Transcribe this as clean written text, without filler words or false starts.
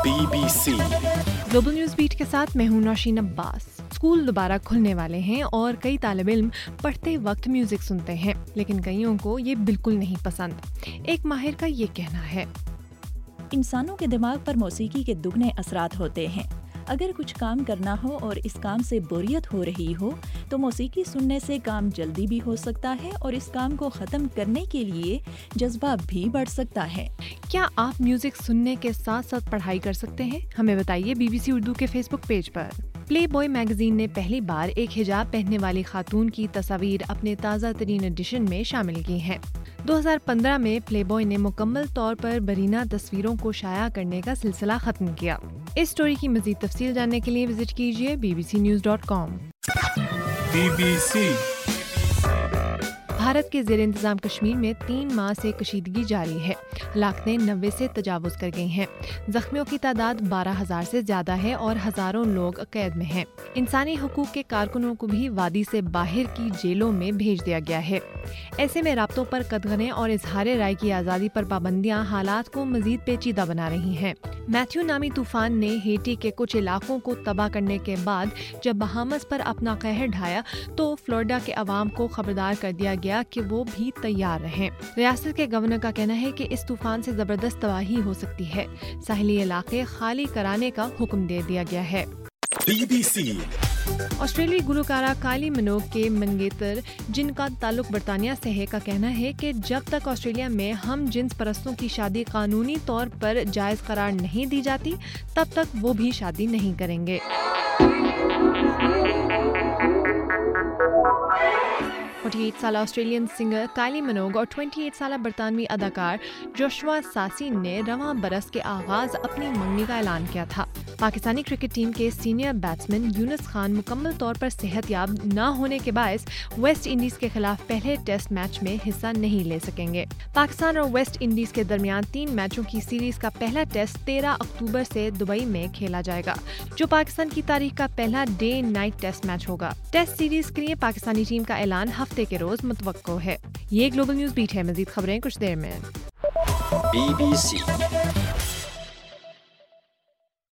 BBC global news beat के साथ मैं हूं नौशीन अब्बास। स्कूल दोबारा खुलने वाले हैं और कई तालिब इल्म पढ़ते वक्त म्यूजिक सुनते हैं, लेकिन कईयों को ये बिल्कुल नहीं पसंद। एक माहिर का ये कहना है, इंसानों के दिमाग पर मौसीकी के दुगने असरात होते हैं। अगर कुछ काम करना हो और इस काम से बोरियत हो रही हो तो मौसीकी सुनने से काम जल्दी भी हो सकता है और इस काम को ख़त्म करने के लिए जज्बा भी बढ़ सकता है। क्या आप म्यूजिक सुनने के साथ साथ पढ़ाई कर सकते हैं? हमें बताइए BBC उर्दू के फेसबुक पेज पर। प्ले बॉय मैगजीन ने पहली बार एक हिजाब पहनने वाली खातून की तस्वीर अपने ताज़ा तरीन एडिशन में शामिल की हैं। 2015 में प्ले बॉय ने मुकम्मल तौर पर बरीना तस्वीरों को शाया करने का सिलसिला खत्म किया। इस स्टोरी की मज़ीद तफसील जानने के लिए विजिट कीजिए bbcnews.com। BBC भारत के ज़ेर इंतज़ाम कश्मीर में 3 माह से कशीदगी जारी है। हलाकतें 90 से तजावुज़ कर गई हैं। ज़ख्मियों की तादाद 12,000 से ज़्यादा है और हज़ारों लोग कैद में हैं। इंसानी हुकूक के कारकुनों को भी वादी से बाहर की जेलों में भेज दिया गया है। ऐसे में राब्तों पर कदगने और इजहार राय की आज़ादी पर पाबंदियाँ हालात को मज़ीद पेचीदा बना रही हैं। मैथ्यू नामी तूफान ने हेटी के कुछ इलाकों को तबाह करने के बाद जब बहामस पर अपना कहर ढाया तो फ्लोरिडा के अवाम को खबरदार कर दिया गया कि वो भी तैयार रहें। रियासत के गवर्नर का कहना है कि इस तूफान से जबरदस्त तबाही हो सकती है। साहिली इलाके खाली कराने का हुक्म दे दिया गया है। BBC ऑस्ट्रेलियाई गुलकारा काली मिनोग के मंगेतर, जिनका ताल्लुक बरतानिया से है, का कहना है कि जब तक ऑस्ट्रेलिया में हम जिन्स परस्तों की शादी कानूनी तौर पर जायज़ करार नहीं दी जाती, तब तक वो भी शादी नहीं करेंगे। 48 साल ऑस्ट्रेलियन सिंगर काली मिनोग और 28 साल बरतानवी अदाकार जोशुआ सासी ने रवां बरस के आगाज अपनी मंगनी का ऐलान किया था। पाकिस्तानी क्रिकेट टीम के सीनियर बैट्समैन यूनुस खान मुकम्मल तौर पर सेहतयाब न होने के बायस वेस्ट इंडीज के खिलाफ पहले टेस्ट मैच में हिस्सा नहीं ले सकेंगे। पाकिस्तान और वेस्ट इंडीज के दरमियान 3 मैचों की सीरीज का पहला टेस्ट 13 अक्टूबर से दुबई में खेला जाएगा, जो पाकिस्तान की तारीख का पहला डे नाइट टेस्ट मैच होगा। टेस्ट सीरीज के लिए पाकिस्तानी टीम का ऐलान हफ्ते के रोज मुतवक्को है। ये ग्लोबल न्यूज़ बीट है। मजीद खबरें कुछ देर में। BBC